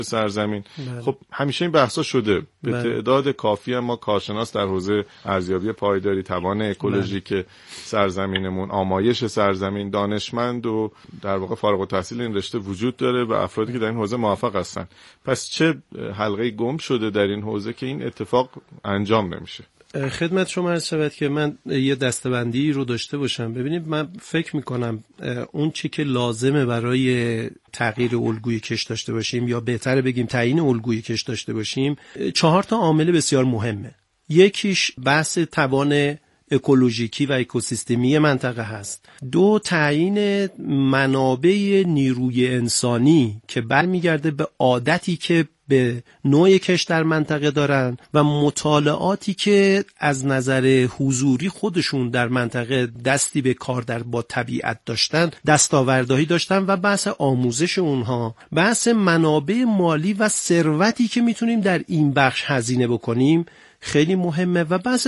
سرزمین. خب همیشه این بحثا شده. به تعداد کافی ما کارشناس در حوزه ارزیابی پایداری، توان اکولوژیک سرزمینمون، آمایش سرزمین، دانشمند و در واقع فارغ التحصیل این رشته وجود داره و افرادی که در این حوزه موفق هستن. پس چه حلقه گم شده در این حوزه که این اتفاق انجام نمیشه؟ خدمت شما عرض شود که من یه دسته‌بندی رو داشته باشم. ببینید من فکر میکنم اون چی که لازمه برای تغییر الگوی کش داشته باشیم، یا بهتره بگیم تعیین الگوی کش داشته باشیم، 4 عامل بسیار مهمه. یکیش بحث توان اکولوژیکی و اکوسیستمی منطقه هست. 2 تعیین منابع نیروی انسانی که برمیگرده به عادتی که به نوع کش در منطقه دارن و مطالعاتی که از نظر حضوری خودشون در منطقه دستی به کار با طبیعت داشتن، دستاوردهایی داشتن، و بحث آموزش اونها، بحث منابع مالی و ثروتی که میتونیم در این بخش هزینه بکنیم خیلی مهمه، و بحث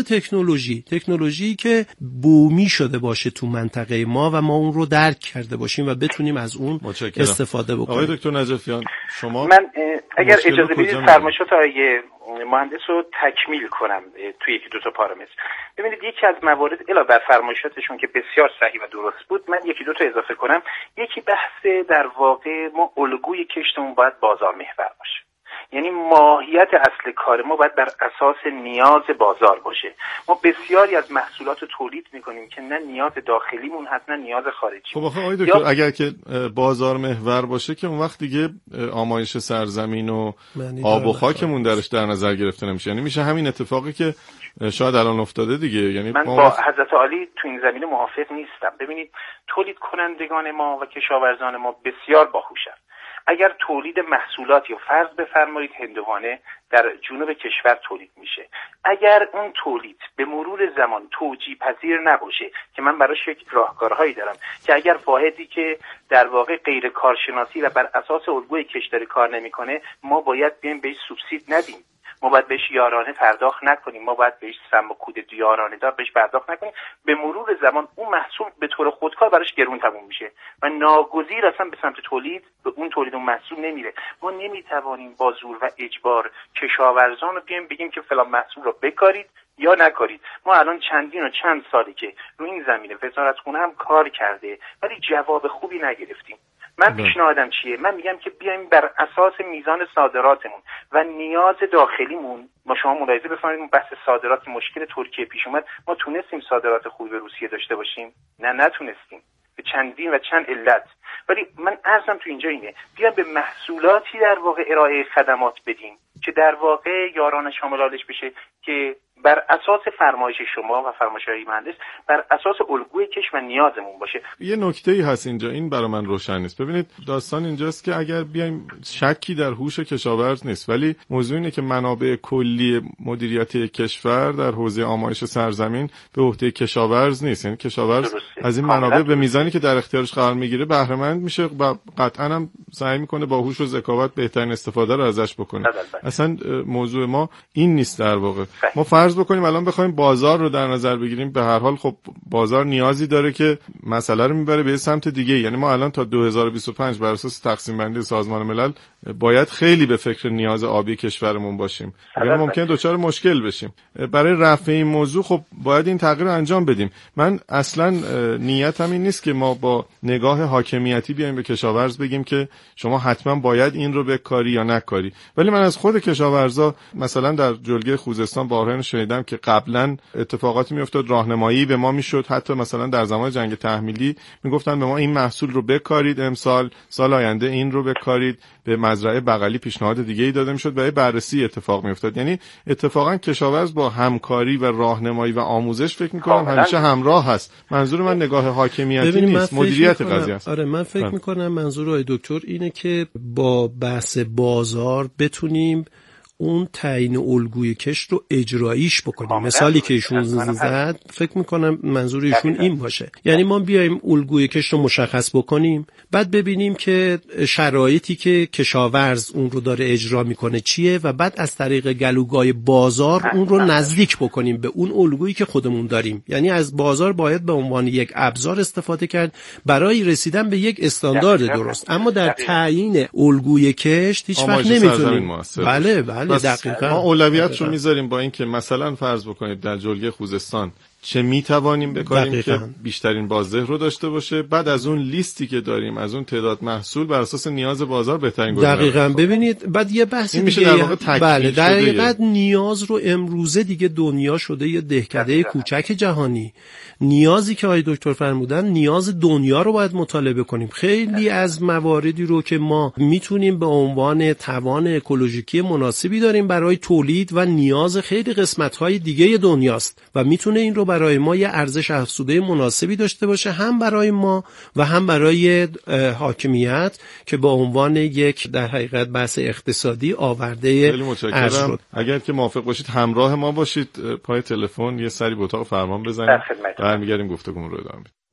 تکنولوژی که بومی شده باشه تو منطقه ما و ما اون رو درک کرده باشیم و بتونیم از اون استفاده بکنیم. آقای دکتر نجفیان شما، من اگر اجازه بدید فرمایشات آقای مهندس رو تکمیل کنم توی 1-2 پارامتر. ببینید یکی از موارد علاوه بر فرمایشاتشون که بسیار صحیح و درست بود، من 1-2 اضافه کنم. یکی بحث در واقع ما الگوی کشتمون باید بازار محور باشه. یعنی ماهیت اصل کار ما باید بر اساس نیاز بازار باشه. ما بسیاری از محصولات رو تولید میکنیم که نه نیاز داخلیمون هست نه نیاز خارجی. خب آقای دکتر اگر که بازار محور باشه که اون وقت دیگه آمایش سرزمین و آب و خاکمون درش در نظر گرفته نمیشه. یعنی میشه همین اتفاقی که شاید الان افتاده دیگه. یعنی من با حضرت عالی تو این زمینه موافق نیستم. ببینید تولید کنندگان ما و کشاورزان ما بسیار باهوشن. اگر تولید محصولاتی و فرض بفرمایید هندوانه در جنوب کشور تولید میشه، اگر اون تولید به مرور زمان توجیه پذیر نباشه، که من براش یک راهکارهایی دارم که اگر واحدی که در واقع غیر کارشناسی و بر اساس الگوی کش داره کار نمیکنه، ما باید بیم بهش سوبسید ندیم، ما باید بهش یارانه پرداخت نکنیم، ما باید بهش سهم و کود یارانه دار بهش پرداخت نکنیم. به مرور زمان اون محصول به طور خودکار براش گرون تموم میشه و ناگزیر اصلا به سمت تولید به اون تولید اون محصول نمیره. ما نمیتوانیم با زور و اجبار کشاورزان رو بگیم که فلان محصول رو بکارید یا نکارید. ما الان چند سالی که رو این زمینه وزارتخونه هم کار کرده ولی جواب خوبی نگرفتیم. من پیشنهادم چیه؟ من میگم که بیایم بر اساس میزان صادراتمون و نیاز داخلیمون. ما شما ملاحظه بفرمایید بحث صادرات مشکل ترکیه پیش اومد، ما تونستیم صادرات خوبی به روسیه داشته باشیم؟ نه نتونستیم، به چند علت. ولی من عرضم تو اینجا اینه بیایم به محصولاتی در واقع ارائه خدمات بدیم که در واقع یارانه شاملش بشه، که بر اساس فرمایش شما و فرمایش‌های مهندس بر اساس الگوی کش و نیازمون باشه. یه نکته‌ای هست اینجا، این برای من روشن نیست. ببینید داستان اینجاست که اگر بیایم، شکی در هوش کشاورز نیست، ولی موضوع اینه که منابع کلی مدیریت کشور در حوزه آمایش سرزمین به عهده کشاورز نیست. یعنی کشاورز از این منابع به میزانی که در اختیارش قرار میگیره بهره مند میشه و قطعاً هم سعی میکنه با هوش و ذکاوت بهترین استفاده رو ازش بکنه. اصلا موضوع ما این نیست. در واقع ما فرض بکنیم الان بخوایم بازار رو در نظر بگیریم، به هر حال خب بازار نیازی داره که مسئله رو میبره به سمت دیگه. یعنی ما الان تا 2025 بر اساس تقسیم بندی سازمان ملل باید خیلی به فکر نیاز آبی کشورمون باشیم، یعنی ممکنه دچار مشکل بشیم. برای رفع این موضوع خب باید این تغییر رو انجام بدیم. من اصلا نیتم این نیست که ما با نگاه حاکمیتی بیایم به کشاورز بگیم که شما حتما باید این رو بکاری یا نکاری. ولی من از خود کشاورزا مثلا در جلگه خوزستان بارها شنیدم که قبلا اتفاقاتی میافتاد، راهنمایی به ما میشد، حتی مثلا در زمان جنگ تحمیلی میگفتن به ما این محصول رو بکارید امسال، سال آینده این رو بکارید. به مزرعه بغلی پیشنهاد دیگه‌ای داده میشد، برای بررسی اتفاق میافتاد. یعنی اتفاقا کشاورز با همکاری و راهنمایی و آموزش فکر می‌کنم همیشه همراه هست. منظور من نگاه حاکمیتی نیست، مدیریت قضیه است. آره من فکر می‌کنم منظور آقای دکتر اینه که با بحث بازار بتونیم اون تعیین الگوی کشت رو اجراییش بکنیم. مثالی که ایشون زد فکر میکنم منظور ایشون این باشه، یعنی ما بیایم الگوی کشت رو مشخص بکنیم، بعد ببینیم که شرایطی که کشاورز اون رو داره اجرا میکنه چیه و بعد از طریق گلوگای بازار اون رو نزدیک بکنیم به اون الگویی که خودمون داریم. یعنی از بازار باید به عنوان یک ابزار استفاده کرد برای رسیدن به یک استاندارد درست، اما در تعیین الگوی کشت هیچ وقت نمیتونیم. بله دقیقاً ما اولویت رو میذاریم با اینکه مثلا فرض بکنید در جلگه خوزستان چه میتوانیم بکاریم که بیشترین بازده رو داشته باشه، بعد از اون لیستی که داریم از اون تعداد محصول بر اساس نیاز بازار بهترین گزینه. دقیقاً ببینید بعد یه بحث دیگه بله دقیقاً نیاز رو امروزه دیگه دنیا شده یه دهکده کوچک جهانی. نیازی که آقای دکتر فرمودن نیاز دنیا رو باید مطالعه کنیم. خیلی از مواردی رو که ما میتونیم به عنوان توان اکولوژیکی مناسبی داریم برای تولید و نیاز خیلی قسمت‌های دیگه دنیاست و میتونه این رو برای ما یه ارزش افزوده مناسبی داشته باشه، هم برای ما و هم برای حاکمیت که به عنوان یک در حقیقت بحث اقتصادی آورده ارز شد. اگر که موافق باشید همراه ما باشید پای تلفن یه سری به اتاق فرمان بزنید، برمیگردیم گفتگومون رو ادامه میدیم.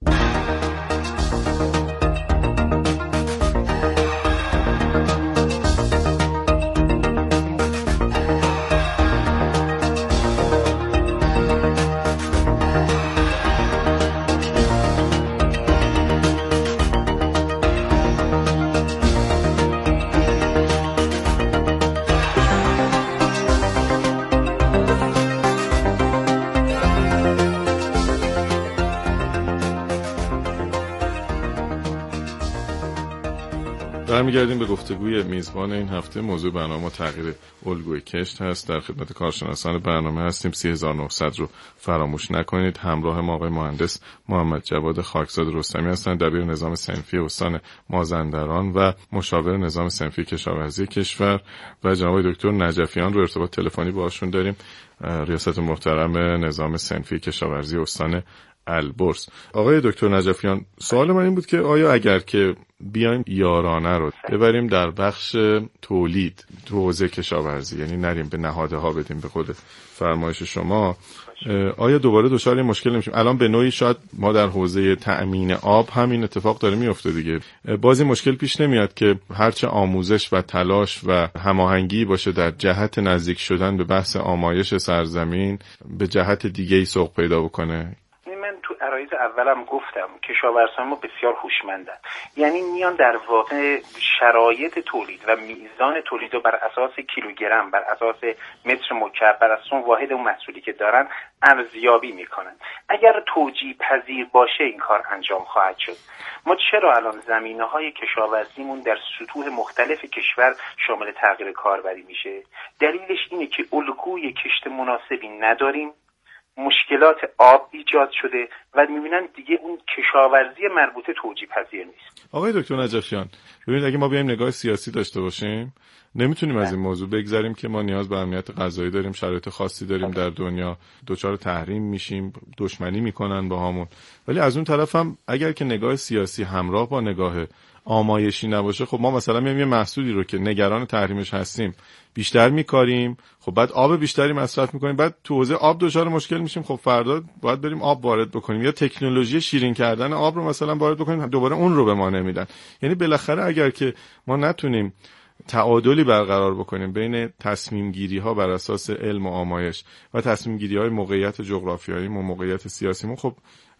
برمیگردیم به گفتگوی میزبان این هفته. موضوع برنامه تغییر الگوی کشت هست. در خدمت کارشناسان برنامه هستیم. 30900 رو فراموش نکنید. همراه ما آقای مهندس محمد جواد خاکزاد رستمی هستند، دبیر نظام صنفی استان مازندران و مشاور نظام صنفی کشاورزی کشور، و جناب دکتر نجفیان رو ارتباط تلفنی باهاشون داریم، ریاست محترم نظام صنفی کشاورزی استان البرز. آقای دکتر نجفیان، سوال من این بود که آیا اگر که بیایم یارانه رو ببریم در بخش تولید تو حوزه کشاورزی، یعنی نریم به نهاده ها بدیم به خود فرمایش شما، آیا دوباره دچار این مشکل نمیشیم؟ الان به نوعی شاید ما در حوزه تأمین آب همین اتفاق داره میفته دیگه. باز این مشکل پیش نمیاد که هرچه آموزش و تلاش و هماهنگی باشه در جهت نزدیک شدن به بحث آمایش سرزمین، به جهت دیگه‌ای سوق پیدا بکنه؟ تو عرایض اولم گفتم کشاورزان ما بسیار هوشمندن، یعنی میان در واقع شرایط تولید و میزان تولید رو بر اساس کیلوگرم، بر اساس متر مکعب، بر اساس واحد اون محصولی که دارن ارزیابی میکنن. اگر توجیه پذیر باشه این کار انجام خواهد شد. ما چرا الان زمینه‌های کشاورزیمون در سطوح مختلف کشور شامل تغییر کاربری میشه؟ دلیلش اینه که الگوی کشت مناسبی نداریم، مشکلات آب ایجاد شده و میبینن دیگه اون کشاورزی مربوطه توجیه پذیر نیست. آقای دکتر نجفیان، ببینید اگه ما بیایم نگاه سیاسی داشته باشیم نمیتونیم از این موضوع بگذریم که ما نیاز به امنیت غذایی داریم، شرایط خاصی داریم در دنیا، دچار تحریم میشیم، دشمنی میکنن با همون. ولی از اون طرف هم اگر که نگاه سیاسی همراه با نگاه آمایشی نباشه، خب ما مثلا میایم یه محصولی رو که نگران تحریمش هستیم بیشتر میکاریم، خب بعد آب بیشتری مصرف میکنیم، بعد تو حوزه آب دچار مشکل میشیم، خب فردا باید بریم آب وارد بکنیم یا تکنولوژی شیرین کردن آب رو مثلا وارد بکنیم، دوباره اون رو به ما نمیدن. یعنی بالاخره اگر که ما نتونیم تعادلی برقرار بکنیم بین تصمیم گیری ها بر اساس علم و آمایش و تصمیم گیری های موقعیت جغرافیایی و موقعیت سیاسیمون، خب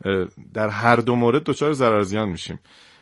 در هر دو مورد دچار ضرر زیان میشیم.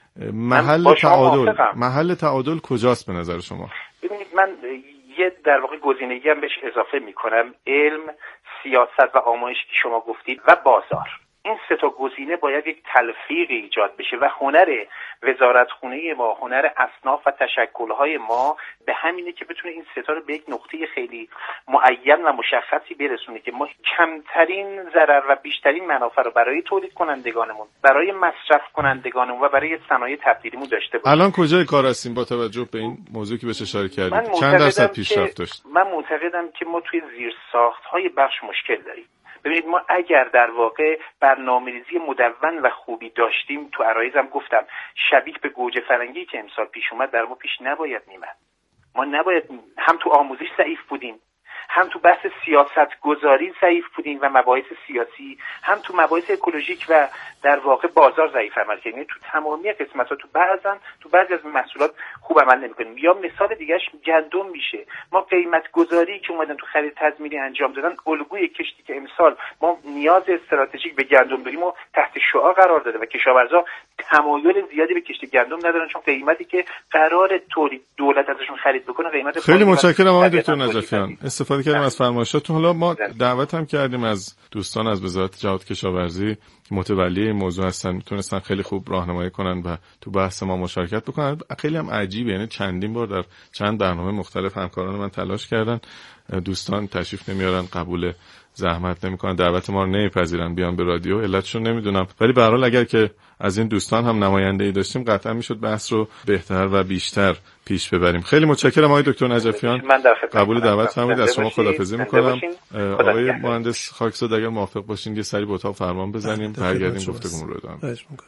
محل تعادل کجاست به نظر شما؟ ببینید من یه در واقع گزینه‌ای هم بهش اضافه میکنم، علم، سیاست و آمایش که شما گفتید و بازار. این سه تا گزینه باید یک تلفیق ایجاد بشه و هنر وزارتخونه ما، هنر اصناف و تشکل‌های ما به همینه که بتونه این سه تا رو به یک نقطه خیلی معین و مشخصی برسونه که ما کمترین ضرر و بیشترین منافع رو برای تولید کنندگانمون، برای مصرف کنندگانمون و برای صنایع تبدیلیمون داشته باشیم. الان کجای کار هستیم با توجه به این موضوعی که بهش اشاره کردید؟ چند درصد پیشرفت داشت؟ من معتقدم که ما توی زیرساخت‌های بخش مشکل داریم. ببینید ما اگر در واقع برنامه‌ریزی مدون و خوبی داشتیم، تو عرایزم گفتم شبیه به گوجه فرنگی که امسال پیش اومد در ما پیش نباید میمد. ما نباید هم تو آموزش ضعیف بودیم، هم تو بحث سیاست گذاری ضعیف بودیم و مباحث سیاسی، هم تو مباحث اکولوژیک و در واقع بازار ضعیف عمل کردیم. تو تمامی قسمت‌ها تو بعضی از محصولات خوب عمل نمی‌کنیم. یا مثال دیگه‌اش گندم میشه. ما قیمت گذاری که اومدن تو خرید تضمینی انجام دادن، الگوی کشتی که امسال ما نیاز استراتژیک به گندم داریم و تحت شعاع قرار داده و کشاورزا تمایل زیادی به کشت گندم ندارن، چون قیمتی که قرار تولید دولت ازشون خرید بکنه قیمت. خیلی متشکرم آقای دکتر نجفیان، استفاده کردیم از فرمایشاتتون. حالا ما دعوت هم کردیم از دوستان از وزارت جهاد کشاورزی متولی این موضوع هستن، میتونستن خیلی خوب راهنمایی کنن و تو بحث ما مشارکت بکنن. خیلی هم عجیبه، یعنی چندین بار در چند برنامه مختلف همکاران من تلاش کردن، دوستان تشریف نمیارن، قبول زحمت نمیکنن، دعوت ما رو نمیپذیرن بیان به رادیو، علتشو نمیدونم. ولی به هر حال اگر که از این دوستان هم نماینده‌ای داشتیم قطعا میشد بحث رو بهتر و بیشتر پیش ببریم. خیلی متشکرم آقای دکتر نجفیان، قبول دعوت فرمودید. از شما خداحافظی میکنم. آقای مهندس خاکزاده اگر موافق باشین یه سری به اتاق فرمان بزنیم، برگردیم گفتگومون رو ادامه بدیم.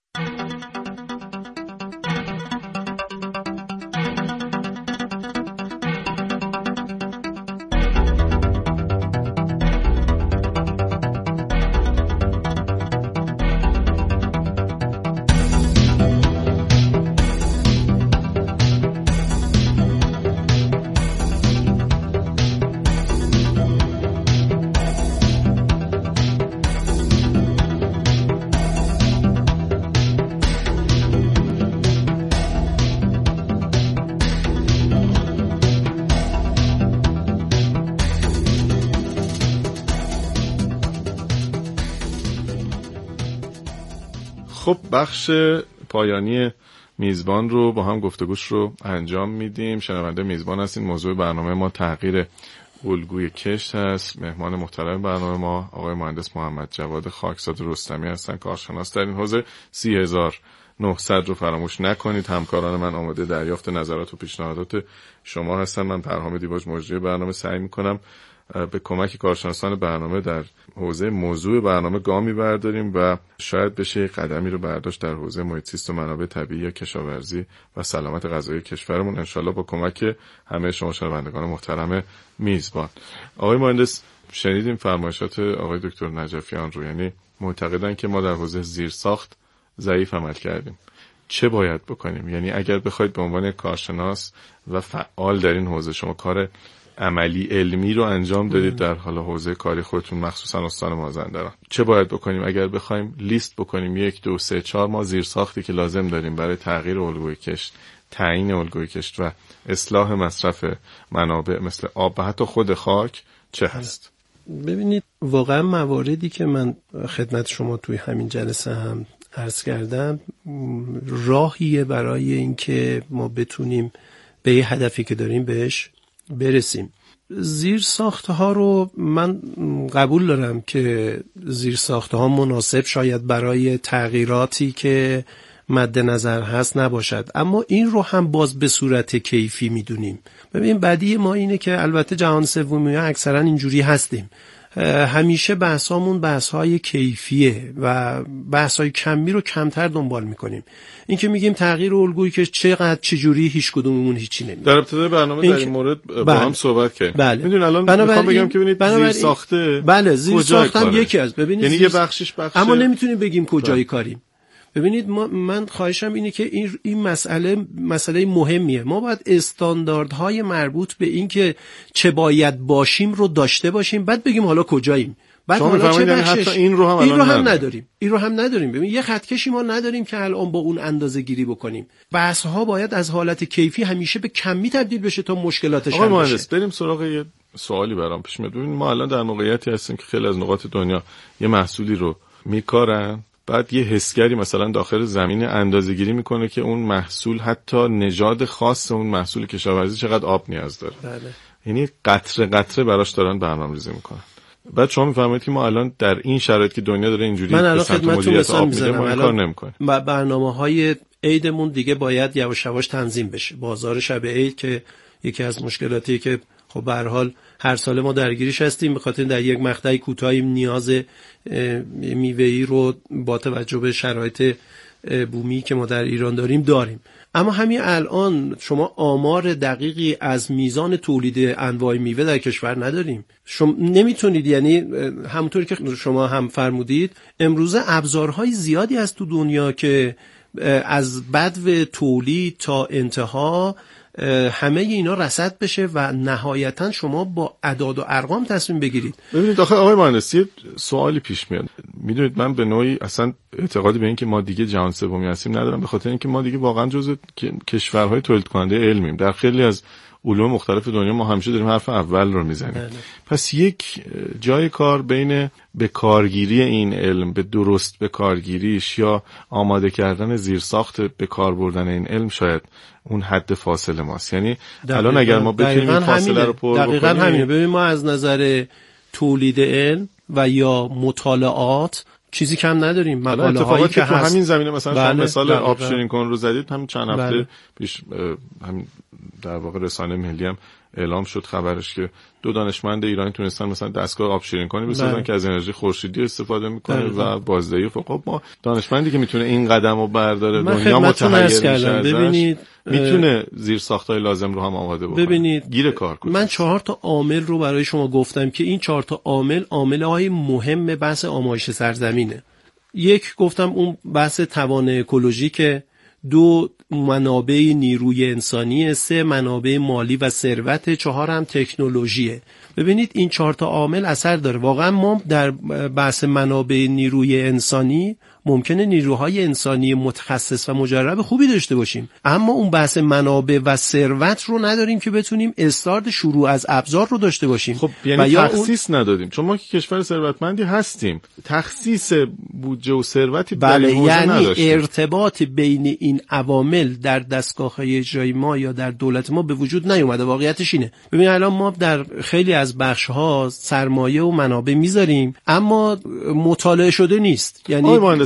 خب بخش پایانی میزبان رو با هم گفتگوش رو انجام میدیم. شنونده میزبان هستین. موضوع برنامه ما تغییر الگوی کشت هست. مهمان محترم برنامه ما آقای مهندس محمد جواد خاکزاده رستمی هستن، کارشناس در این حوزه. 30900 رو فراموش نکنید. همکاران من آماده دریافت نظرات و پیشنهادات شما هستن. من پرهام دیباج مجری برنامه سعی میکنم به کمک کارشناسان برنامه در حوزه موضوع برنامه گامی برداریم و شاید بشه قدمی رو برداشت در حوزه محیط زیست و منابع طبیعی یا کشاورزی و سلامت غذایی کشورمون، انشالله با کمک همه شما شنوندگان محترم میزبان. آقای مهندس، شنیدیم فرمایشات آقای دکتر نجفیان رو، یعنی معتقدن که ما در حوزه زیرساخت ضعیف عمل کردیم. چه باید بکنیم؟ یعنی اگر بخواید به عنوان کارشناس و فعال در این حوزه شما کار عملی علمی رو انجام دادید در حالا حوزه کاری خودتون، مخصوصا استان مازندران، چه باید بکنیم اگر بخوایم لیست بکنیم 1 2 3 4 ما زیرساختی که لازم داریم برای تغییر الگوی کشت، تعیین الگوی کشت و اصلاح مصرف منابع مثل آب و حتی خود خاک چه هست؟ ببینید واقعا مواردی که من خدمت شما توی همین جلسه هم عرض کردم راهیه برای اینکه ما بتونیم به یه هدفی که داریم بهش برسیم. زیرساخت‌ها رو من قبول دارم که زیرساخت‌ها مناسب شاید برای تغییراتی که مد نظر هست نباشد، اما این رو هم باز به صورت کیفی میدونیم. ببین بدیه ما اینه که البته جهان سومی ها اکثرا اینجوری هستیم، همیشه بحثامون بحث‌های کیفیه و بحث‌های کمی رو کمتر دنبال می‌کنیم. این که میگیم تغییر الگویی که چقدر چجوری هیچ کدوممون هیچی نمی‌دونیم. در ابتدای برنامه در این مورد با هم صحبت کردیم. بله. میدونید الان میخوام بگم که ببینید زیر ساخته، بله زیر ساختم یکی از، ببینید یعنی یه بخشش اما نمیتونیم بگیم کجای کاریم. ببینید من خواهشم اینه که این مسئله مهمیه. ما باید استانداردهای مربوط به این که چه باید باشیم رو داشته باشیم، بعد بگیم حالا کجاییم. بعد حالا چه بخشش این رو هم نداریم. ببین یه خطکشی ما نداریم که الان با اون اندازه گیری بکنیم. بحث ها باید از حالت کیفی همیشه به کمی تبدیل بشه تا مشکلاتش حل بشه. آقای مهندس بریم سراغ یه سوالی برام پیش میاد. ببین ما الان در موقعیتی هستیم که خیلی از نقاط دنیا یه محصولی رو میکارن، بعد یه حسگری مثلا داخل زمین اندازه‌گیری میکنه که اون محصول حتی نژاد خاص اون محصول کشاورزی چقدر آب نیاز داره. بله. یعنی قطره قطره براش دارن برنامه‌ریزی میکنن. بعد شما میفهمید که ما الان در این شرایط که دنیا داره اینجوری به سمت مدیریت آب میره ما کار نمیکنیم. برنامه‌های عیدمون دیگه باید یواش یواش تنظیم بشه. بازار شب عید که یکی از مشکلاتی که خب به هر حال هر سال ما درگیرش هستیم، به خاطر در یک مقطعی کوتاهی نیاز میوه‌ای رو با توجه به شرایط بومی که ما در ایران داریم. اما همین الان شما آمار دقیقی از میزان تولید انواع میوه در کشور نداریم. شما نمیتونید، یعنی همونطور که شما هم فرمودید امروزه ابزارهای زیادی از تو دنیا که از بدو تولید تا انتها همه اینا رصد بشه و نهایتا شما با اعداد و ارقام تصمیم بگیرید. ببینید آخه آقای مهندس یه سوالی پیش میاد. میدونید من به نوعی اصلا اعتقادی به این که ما دیگه جهان سومی هستیم ندارم، به خاطر اینکه ما دیگه واقعا جزو کشورهای تولید کننده علمیم. در خیلی از علوم مختلف دنیا ما همیشه داریم حرف اول رو میزنیم. پس یک جای کار بین به کارگیری این علم، به درست به کارگیریش یا آماده کردن زیرساخت به کار بردن این علم شاید اون حد فاصله ماست. یعنی الان اگر ما بتونیم این فاصله رو پر بکنیم. دقیقاً همینه. ببین ما از نظر تولید علم و یا مطالعات چیزی کم نداریم. مقاله هایی که تو همین زمینه مثلا بله، شما مثال آب شیرین کن رو زدید، همین چند هفته پیش همین در واقع رسانه ملی هم اعلام شد خبرش که 2 دانشمند ایرانی تونستن مثلا دستگاه آب شیرین کنی بسازن که از انرژی خورشیدی استفاده میکنه و بازدهی. خب ما دانشمندی که میتونه این قدمو برداره دنیا متحیر میشه، ببینید میتونه زیر ساختای لازم رو هم آماده بکنه. ببینید گیر کار کنه. من 4 تا عامل رو برای شما گفتم که این 4 تا عامل‌های مهم بحث آمایش سرزمینه. 1 گفتم اون بحث توان اکولوژیکه، 2 منابع نیروی انسانی، 3 منابع مالی و ثروت، 4 هم تکنولوژیه. ببینید این 4 تا عامل اثر داره. واقعا ما در بحث منابع نیروی انسانی ممکنه نیروهای انسانی متخصص و مجرب خوبی داشته باشیم، اما اون بحث منابع و ثروت رو نداریم که بتونیم استارت شروع از ابزار رو داشته باشیم. خب یعنی تخصیص ندادیم، چون ما که کشور ثروتمندی هستیم، تخصیص بودجه و ثروتی در این حوزه نداشتیم. یعنی ارتباط بین این عوامل در دستگاه‌های اجرایی ما یا در دولت ما به وجود نیومده. واقعیتش اینه. ببین الان ما در خیلی از بخش‌ها سرمایه و منابع میذاریم اما مطالعه شده نیست. یعنی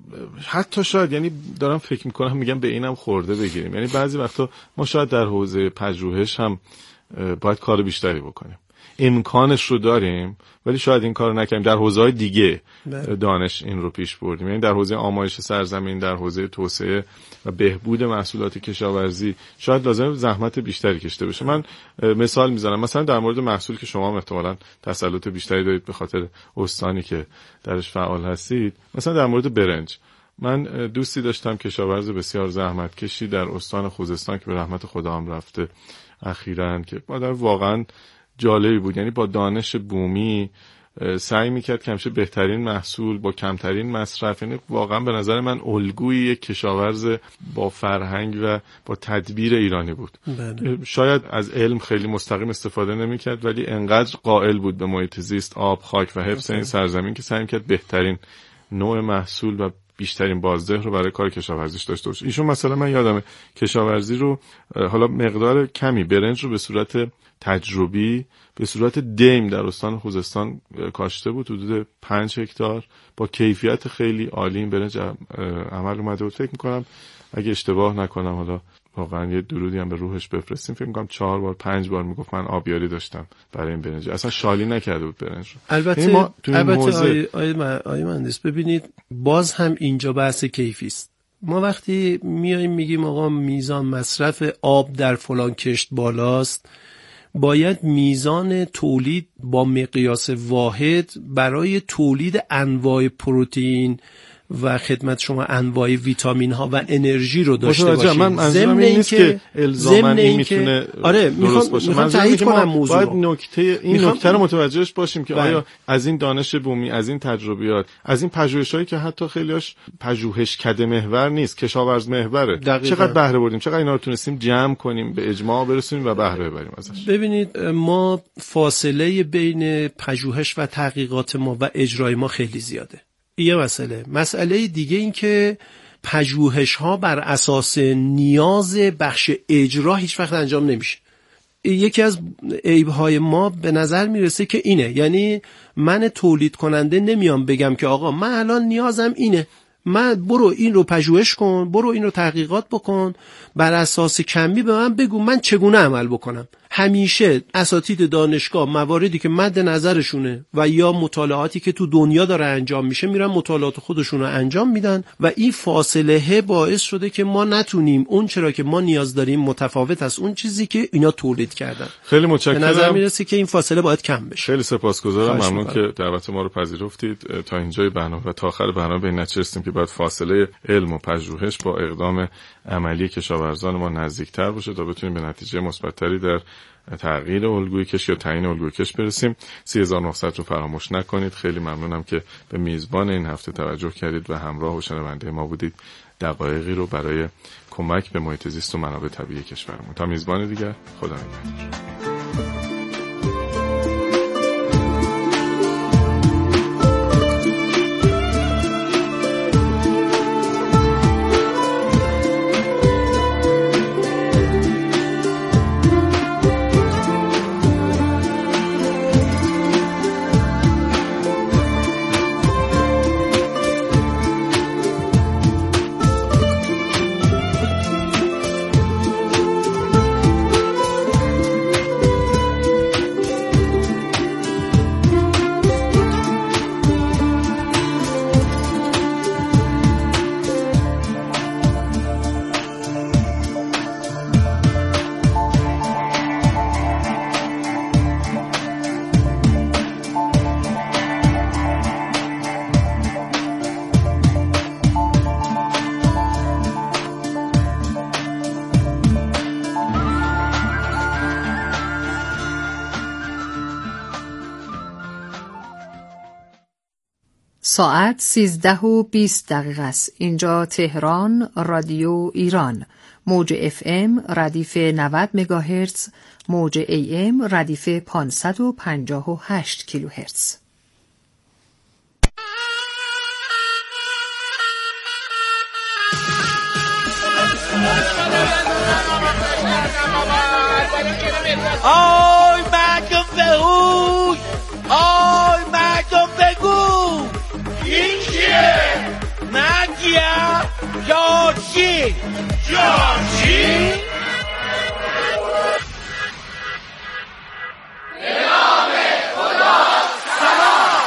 حتی شاید، یعنی دارم فکر میکنم میگم به اینم خورده بگیریم، یعنی بعضی وقتا ما شاید در حوزه پژوهش هم باید کار بیشتری بکنیم. امکانش رو داریم ولی شاید این کارو نکنیم. در حوزه‌های دیگه دانش این رو پیش بردیم، یعنی در حوزه آمایش سرزمین، در حوزه توسعه و بهبود محصولات کشاورزی شاید لازم زحمت بیشتری کشیده بشه. من مثال میزنم، مثلا در مورد محصول که شما احتمالاً تسلط بیشتری دارید به خاطر استانی که درش فعال هستید، مثلا در مورد برنج. من دوستی داشتم کشاورز بسیار زحمت کشی در استان خوزستان که به رحمت خدا هم رفته اخیراً، که مادر واقعاً جالبی بود. یعنی با دانش بومی سعی میکرد که همیشه بهترین محصول با کمترین مصرف، یعنی واقعا به نظر من الگوی یک کشاورز با فرهنگ و با تدبیر ایرانی بود. شاید از علم خیلی مستقیم استفاده نمیکرد ولی انقدر قائل بود به محیط زیست، آب، خاک و حفظ این سرزمین که سعی میکرد بهترین نوع محصول و بیشترین بازده رو برای کار کشاورزیش داشته باشه. ایشون مثلا من یادمه کشاورزی رو حالا مقدار کمی برنج رو به صورت تجربی به صورت دیم در استان خوزستان کاشته بود، حدود 5 هکتار با کیفیت خیلی عالی. این برنج عمل اومده بود. فکر میکنم اگه اشتباه نکنم، حالا واقعا یه درودی هم به روحش بفرستیم، فکر میکنم 4 بار 5 بار میگفت من آبیاری داشتم برای این برنج، اصلا شالی نکرده بود برنج رو. البته آیه مهندس ببینید باز هم اینجا بحث کیفی است. ما وقتی میایم میگیم آقا میزان مصرف آب در فلان کشت بالاست، باید میزان تولید با مقیاس واحد برای تولید انواع پروتئین و خدمت شما انواع ویتامین ها و انرژی رو داشته باشیم. من منظورم این نیست که الزاماً این میتونه درست باشه. میخوام تایید کنم موضوع باید نکته رو متوجهش باشیم که آیا از این دانش بومی، از این تجربیات، از این پژوهش‌هایی که حتی خیلیاش پژوهشکده محور نیست، کشاورز محوره، چقدر بهره بردیم، چقدر اینا رو تونستیم جمع کنیم، به اجماع برسونیم و بهره ببریم ازش. ببینید ما فاصله بین پژوهش و تحقیقات ما و اجرای ما خیلی زیاده. یه مسئله دیگه این که پژوهش ها بر اساس نیاز بخش اجرا هیچ وقت انجام نمیشه. یکی از عیب‌های ما به نظر میرسه که اینه، یعنی من تولید کننده نمیام بگم که آقا من الان نیازم اینه، من برو این رو پژوهش کن، برو این رو تحقیقات بکن، بر اساس کمی به من بگو من چگونه عمل بکنم. همیشه اساتید دانشگاه مواردی که مد نظرشونه و یا مطالعاتی که تو دنیا داره انجام میشه میرن مطالعات خودشون رو انجام میدن و این فاصله باعث شده که ما نتونیم اون چرا که ما نیاز داریم متفاوت از اون چیزی که اینا تولید کردن. خیلی متشکرم. به نظر میرسه که این فاصله باید کم بشه. خیلی سپاسگزارم، ممنون که دعوت ما رو پذیرفتید. تا اینجای برنامه و تا آخر برنامه به این نتیجه رسیدیم که باید فاصله علم و پژوهش با اقدام عملی کشاورزان ما نزدیکتر باشه تا بتونیم به نتیجه مثبت‌تری در تغییر الگوی کشت یا تعیین الگوی کشت برسیم. 3900 رو فراموش نکنید. خیلی ممنونم که به میزبان این هفته توجه کردید و همراه و شنونده ما بودید. دقایقی رو برای کمک به محیط زیست و منابع طبیعی کشورمون. تا میزبان دیگر، خدا نگهدار. ساعت 13:20 است. اینجا تهران، رادیو ایران. موج FM ردیف 90 مگاهرتز، موج AM ردیف 558 کیلوهرتز. آی مردم بهوش، آی مردم بگو این چیه؟ مگیه؟ جارچی؟ جارچی؟ نام خدا سلام.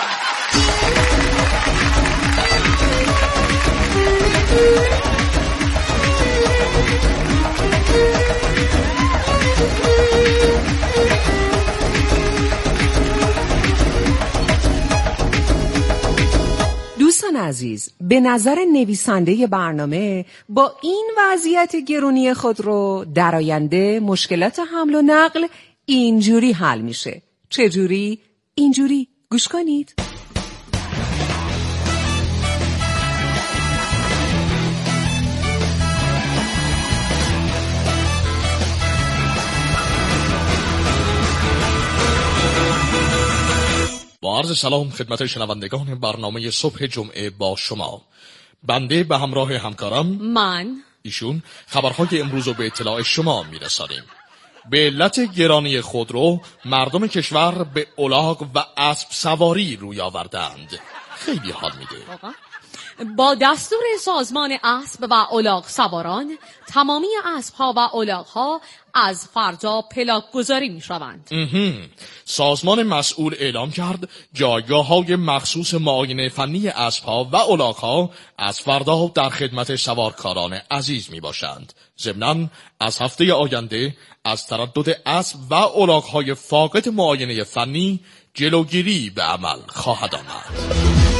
دوستان عزیز، به نظر نویسنده برنامه با این وضعیت گرونی خودرو در آینده مشکلات حمل و نقل اینجوری حل میشه. چجوری؟ اینجوری. گوش کنید. با عرض سلام خدمت شنوندگان برنامه صبح جمعه با شما. بنده به همراه همکارم ایشون خبرهای امروز رو به اطلاع شما میرسانیم. به علت گرانی خودرو مردم کشور به الاغ و اسب سواری روی آوردند. خیلی حال میده. با دستور سازمان اسب و الاغ سواران تمامی اسب‌ها و الاغ‌ها از فردا پلاک گذاری می‌شوند. سازمان مسئول اعلام کرد جایگاه‌های مخصوص معاینه فنی اسب‌ها و الاغ‌ها از فردا در خدمت سوارکاران عزیز میباشند. ضمناً از هفته آینده از تردد اسب و الاغ‌های فاقد معاینه فنی جلوگیری به عمل خواهد آمد.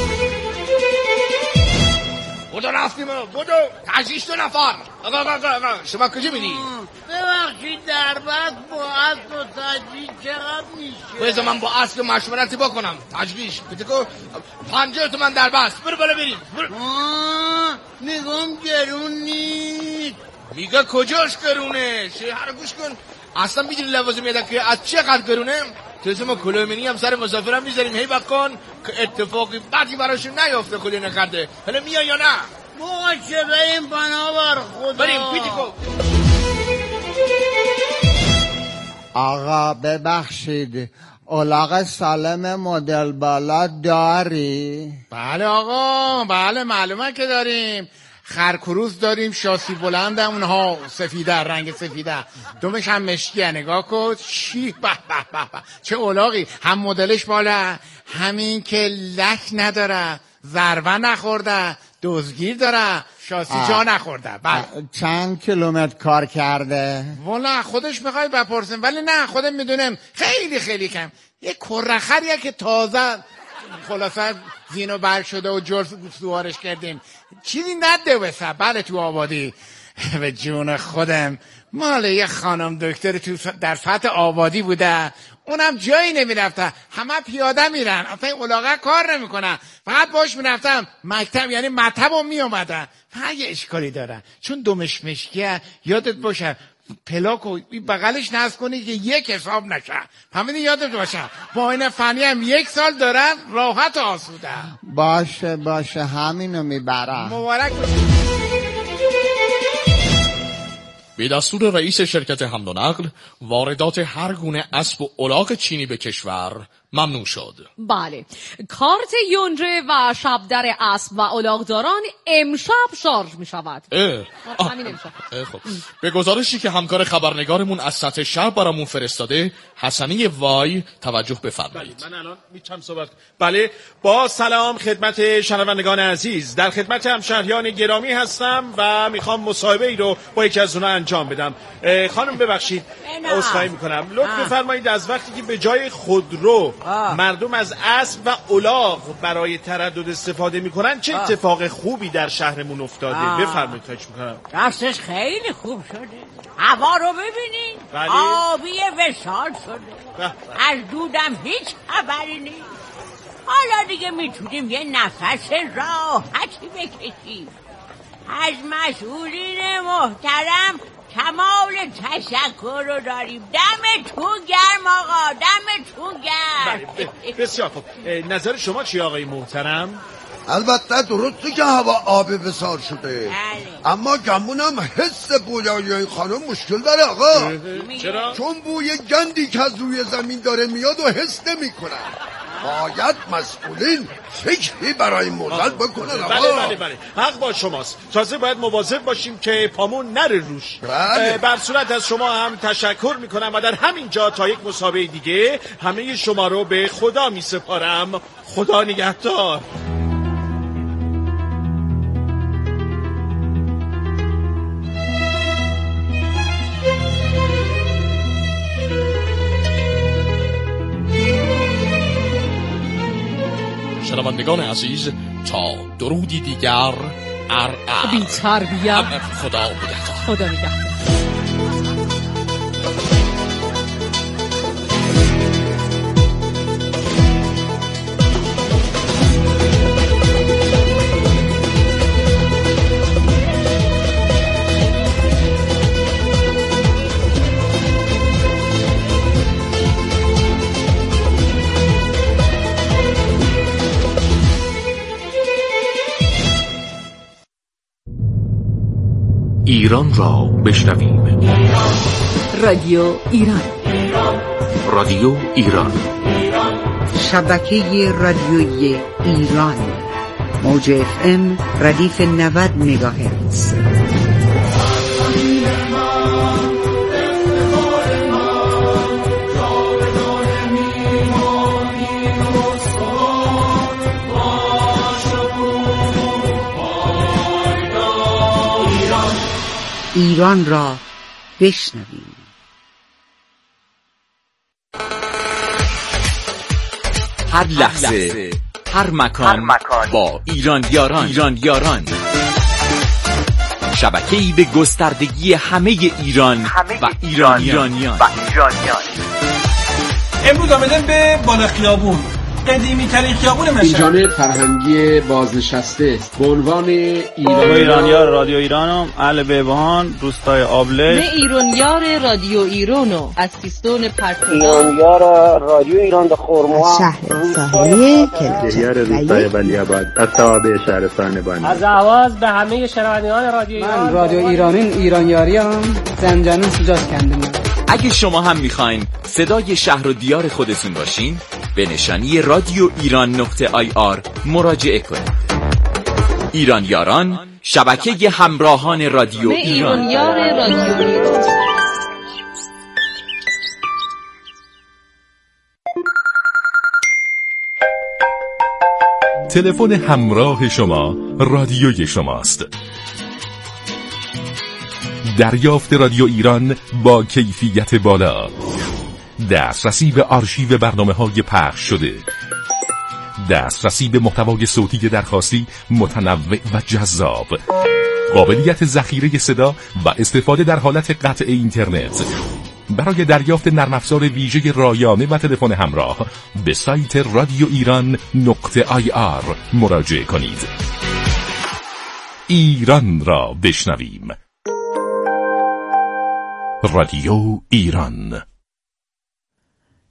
بودو رفتیم، بودو تجریش 2 نفر. آقا شما کجا میری؟ ببخشید در بس با اسب و تجریش چقدر میشه؟ بذار من با اسب مشورتی بکنم. تجریش بتکو 50 تومن در بس. برو بالا بریم. نگام گرون نیست. میگه کجاش گرونه؟ شهر گوش کن. اصلا میدونی لوازم یادم که از چقدر گرونه؟ تو ما کلومنی هم سر مسافرم میذاریم هی بکن که اتفاقی بدی براشون نیافته خودی نکرده. حالا میای یا نه؟ باشه بریم بنابر خدا. بریم پیتیکو. آقا ببخشید الاغ سالم مدل بالا داری؟ بله آقا، بله معلومه که داریم. خرکروز داریم شاسی بلند، اونها سفیده، رنگ سفیده، دومش هم مشکیه. نگاه کن چی به به به به چه اولاغی، هم مدلش بالا، همین که لک نداره، ضربه نخورده، دزگیر داره، شاسی جا نخورده. بله. چند کیلومتر کار کرده؟ والا خودش میخوای بپرسیم، ولی نه خودم میدونم خیلی خیلی کم. یه کرخریه که تازه خلاصه زینو بر شده و جرس سوارش کردیم، چیزی نده بسه. بله تو آبادی به جون خودم مال یه خانم دکتر تو در سطح آبادی بوده، اونم جایی نمیرفته، همه پیاده میرن، اصلا این اولاغه کار نمیکنن، فقط باش میرفتم مکتب، یعنی مطب هم میومدن. فقط یه اشکالی دارن چون دومش مشکیه، یادت باشه پلاکو بغلش نصب کنی که یک حساب نشه، همین یادت باشه. با این فنی هم 1 سال دارن، راحت و آسوده. باشه همینو میبرم. مبارک باشه. به دستور رئیس شرکت حمل و نقل، واردات هر گونه اسب و الاغ چینی به کشور ممنوع شد. بله، کارت یونجه و شبدر اسب و الاغداران امشب شارژ می شود. همین امشب. خب. به گزارشی که همکار خبرنگارمون از سطح شهر برامون فرستاده، حسنی وای توجه بفرمایید. من الان میتونم صحبت. بله، با سلام خدمت شنوندگان عزیز، در خدمت همشهریان گرامی هستم و میخوام مصاحبه ای رو با یکی از اونها انجام بدم. خانم ببخشید، عذرخواهی میکنم، لطف بفرمایید از وقتی که به جای خودرو مردم از اسب و الاغ برای تردد استفاده میکنن، چه اتفاق خوبی در شهرمون افتاده؟ بفرمایید. خواهش میکنم. راستش خیلی خوب شده، هوا رو ببینین. بله. آبی وسال شده، از دودم هیچ خبری نیست. حالا دیگه میتونیم یه نفس راحتی بکشیم. از مسئولین محترم کمال تشکر رو داریم. دمتون گرم آقا، دمتون گرم. بله، بسیار خوب. نظر شما چی آقای محترم؟ البته درسته که هوا آب بسار شده، اما گمونم حس بویایی این خانم مشکل داره آقا. چرا؟ چون بوی گندی که از روی زمین داره میاد و حس نمی کنن. باید مسئولین فکری برای موزل بکنن آقا. بله حق با شماست. تازه باید مواظب باشیم که پامون نره روش. بر صورت از شما هم تشکر میکنم و در همین جا تا یک مسابقه دیگه همه شما رو به خدا میسپارم. خدا نگهدار. شنوندگان عزیز، تا درودی دیگر، بی تربیت. خدا نگهدار. خدا نگهدار. ایران را بشنویم. رادیو ایران. رادیو ایران. شبکه رادیویی ایران. موج FM ردیف 90 مگاهرتز. ایران را بشنویم. هر لحظه، هر مکان با ایران یاران. شبکه‌ای به گستردگی همه ایران و ایرانیان. امروز آمدن به بالا خیابون، قدیمی ترین خیابون مشهد. این جانب فرهنگی بازنشسته است به عنوان ایرانیار رادیو ایرانم، اهل بهبهان، روستای آبله. نه ایرانیار رادیو ایرانو از سیستان پرتگاه. ایرانیار رادیو ایران د خرما شهر ساحلی کلجار روستای ولیعباد از توابع شهرستان بانی. از آواز به همه شنوندگان رادیو ایران. من رادیو ایرانیاریم، زنجانم سجاد کندم. اگه شما هم میخواین صدای شهر و دیار خودتون باشین، به نشانی رادیو ایران .ir مراجعه کنید. ایران یاران شبکه همراهان رادیو ایران. ایرانیار رادیو ایران. تلفن همراه شما رادیوی شماست. دریافت رادیو ایران با کیفیت بالا، دسترسی به آرشیو برنامه‌های پخش شده، دسترسی به محتوای صوتی درخواستی متنوع و جذاب، قابلیت ذخیره صدا و استفاده در حالت قطع اینترنت. برای دریافت نرم افزار ویژه رایانه و تلفن همراه به سایت radioiran.ir مراجعه کنید. ایران را بشنویم. رادیو ایران.